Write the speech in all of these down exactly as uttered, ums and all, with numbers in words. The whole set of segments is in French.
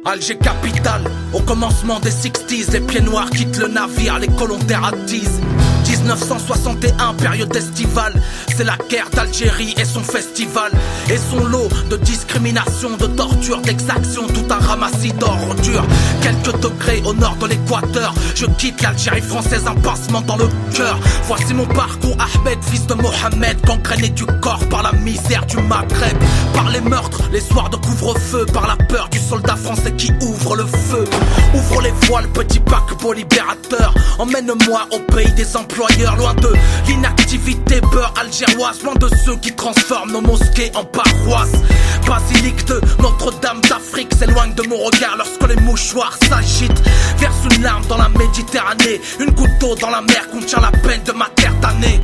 Alger capitale, au commencement des sixties, les pieds noirs quittent le navire, les colons terratisent. dix-neuf cent soixante et un, période estivale, c'est la guerre d'Algérie et son festival. Et son lot de discrimination, de torture, d'exaction, tout un ramassis d'ordures. Quelques degrés au nord de l'équateur, je quitte l'Algérie française, un pincement dans le cœur. Voici mon parcours, Ahmed, fils de Mohamed, gangréné du corps par la misère du Maghreb, par les meurtres, les soirs de couvre-feu, par la peur du soldat français qui ouvre le feu. Ouvre les voiles, petit paquebot libérateur, emmène-moi au pays des employeurs, loin de l'inactivité beurre algéroise, loin de ceux qui transforment nos mosquées en paroisses. Basilique de Notre-Dame d'Afrique s'éloigne de mon regard lorsque les mouchoirs s'agitent. Verse une larme dans la Méditerranée, une goutte d'eau dans la mer contient la peine de ma terre damnée.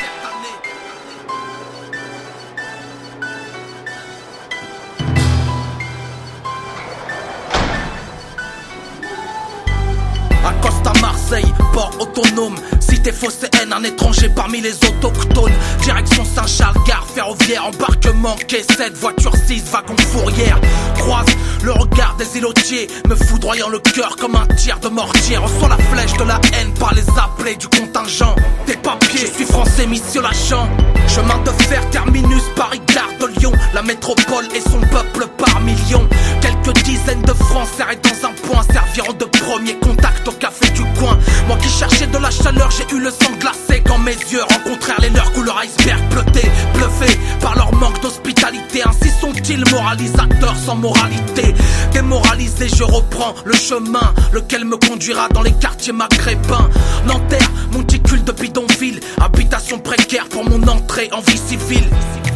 Acosta Marseille, port autonome, cité phocéenne, un étranger parmi les autochtones. Direction Saint-Charles, gare ferroviaire, embarquement quai sept, voiture six, wagon fourrière. Croise le regard des îlotiers, me foudroyant le cœur comme un tir de mortier. Reçois la flèche de la haine par les appelés du contingent. Des papiers, je suis français, mission Lachan. Chemin de fer, terminus, Paris, gare de Lyon. La métropole et son peuple par millions. Quelques dizaines de francs serrés dans un point serviront de premier contact au café du coin. Moi qui cherchais de la chaleur, j'ai eu le sang glacé quand mes yeux rencontrèrent les leurs couleur iceberg bleuté, bluffé par leur manque d'hospitalité. Ainsi sont-ils moralisateurs sans moralité. Démoralisé, je reprends le chemin, lequel me conduira dans les quartiers maghrébins. Nanterre, monticule de bidonville, habitation précaire pour mon entrée en vie civile.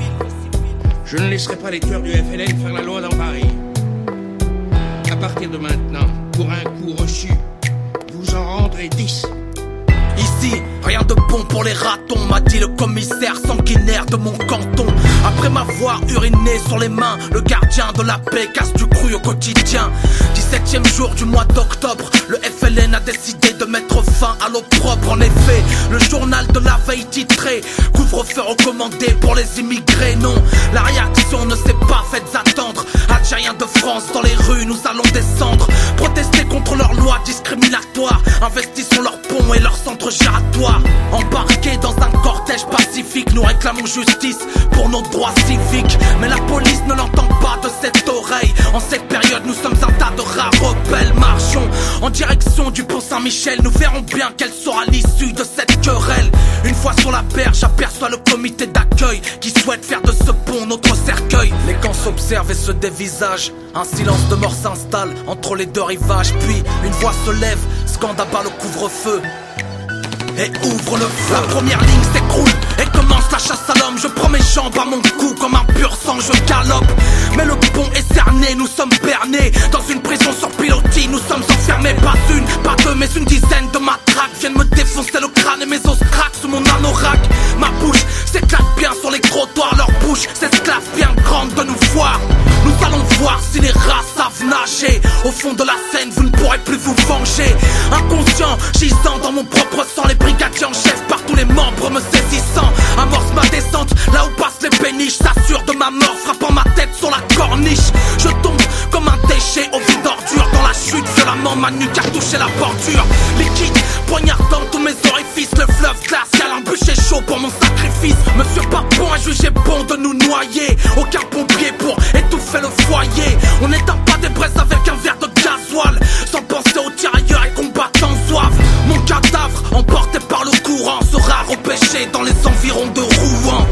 Je ne laisserai pas les tueurs du F L N faire la loi dans Paris. À partir de maintenant, pour un coup reçu, vous en rendrez dix. Ici, rien de bon pour les ratons, m'a dit le commissaire sanguinaire de mon canton. Après m'avoir uriné sur les mains, le gardien de la paix casse du cru au quotidien. dix-septième jour du mois d'octobre, le F L N a décidé de mettre fin à l'opprobre. En effet, le journal de la veille titré couvre-feu recommandé pour les immigrés. Non, la réaction ne s'est pas faite attendre. Algériens de France dans les rues, nous allons descendre, protester contre leurs lois discriminatoires. Investissons leurs ponts et leurs centres giratoires. Embarqués dans un cortège pacifique, nous réclamons justice pour nos droits civiques. Mais la police ne l'entend pas de cette oreille. En cette période, nous sommes un tas de rares rebelles. Marchons en direction du pont Saint-Michel. Nous verrons bien quelle sera l'issue de cette querelle. Une fois sur la berge, j'aperçois le comité d'accueil qui souhaite faire de ce pont notre cercueil. Les camps s'observent et se dévisagent. Un silence de mort s'installe entre les deux rivages. Puis une voix se lève, scande à bas le couvre-feu et ouvre le feu. La première ligne s'écroule et commence la chasse à l'homme. Je prends mes jambes à mon cou comme un pur sang, je galope. Mais le pont est cerné, nous sommes bernés dans une prison sur pilotis, nous sommes enfermés. Pas une, pas deux, mais une dizaine de matraques viennent me défoncer le crâne et mes os craquent sous mon anorak. Ma bouche s'éclate bien sur les trottoirs, leur bouche s'esclave bien grande de nous voir. Nous allons voir si les rats savent nager. Au fond de la Seine, vous ne pourrez plus vous venger. Inconscient, gisant dans mon propre sang, les brigadiers en chef par tous les membres me saisissant. Amorce ma descente, là où passent les péniches, s'assure de ma mort, frappant ma tête sur la corniche. Je tombe comme un déchet au vide d'ordure. Dans la chute, violemment ma nuque a touché la bordure. Liquide, poignardant tous mes orifices. Le fleuve glacial, un bûcher chaud pour mon sacrifice. Monsieur Papon a jugé bon de nous noyer. Aucun pompier pour étouffer le foyer. On n'éteint pas des braises avec un verre de gasoil, sans penser aux tirailleurs et combattants zouaves. Mon cadavre, emporté par le courant, sera repêché dans les environs de Rouen.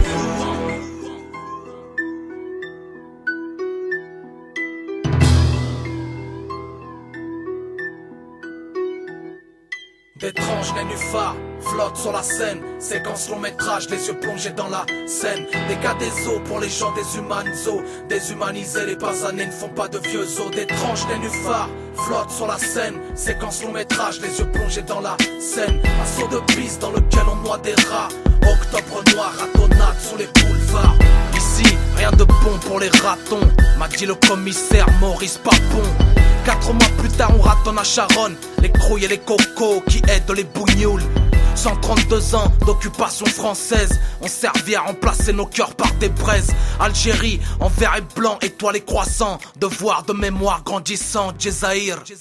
D'étranges nénuphars flottent sur la scène. Séquence long métrage, les yeux plongés dans la scène. Des cas des os pour les gens déshumanisés. Déshumanisés, les basanés ne font pas de vieux os. D'étranges nénuphars flottent sur la scène. Séquence long métrage, les yeux plongés dans la scène. Un saut de piste dans lequel on noie des rats. Octobre noir, ratonnade sous les boulevards. Ici, rien de bon pour les ratons, m'a dit le commissaire Maurice Papon. Quatre mois plus tard, on ratonne à Charonne les crouilles et les cocos qui aident les bougnoules. cent trente-deux ans d'occupation française ont servi à remplacer nos cœurs par des braises. Algérie en vert et blanc, étoile et croissant, devoir de mémoire grandissant, Djezaïr. À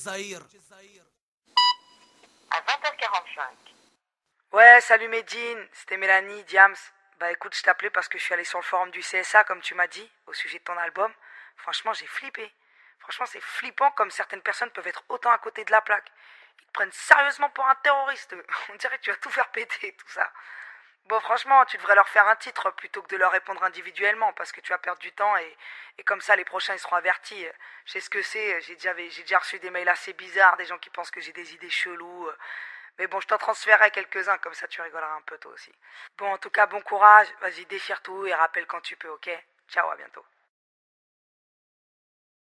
vingt heures quarante-cinq. Ouais, salut Medine, c'était Mélanie, Diams. Bah écoute, je t'appelais parce que je suis allé sur le forum du C S A, comme tu m'as dit, au sujet de ton album. Franchement, j'ai flippé. Franchement, c'est flippant comme certaines personnes peuvent être autant à côté de la plaque. Ils te prennent sérieusement pour un terroriste. On dirait que tu vas tout faire péter, tout ça. Bon, franchement, tu devrais leur faire un titre plutôt que de leur répondre individuellement, parce que tu vas perdre du temps et, et comme ça, les prochains, ils seront avertis. Je sais ce que c'est, j'ai déjà, j'ai déjà reçu des mails assez bizarres, des gens qui pensent que j'ai des idées cheloues. Mais bon, je t'en transférerai quelques-uns, comme ça tu rigoleras un peu toi aussi. Bon, en tout cas, bon courage, vas-y, déchire tout et rappelle quand tu peux, ok? Ciao, à bientôt.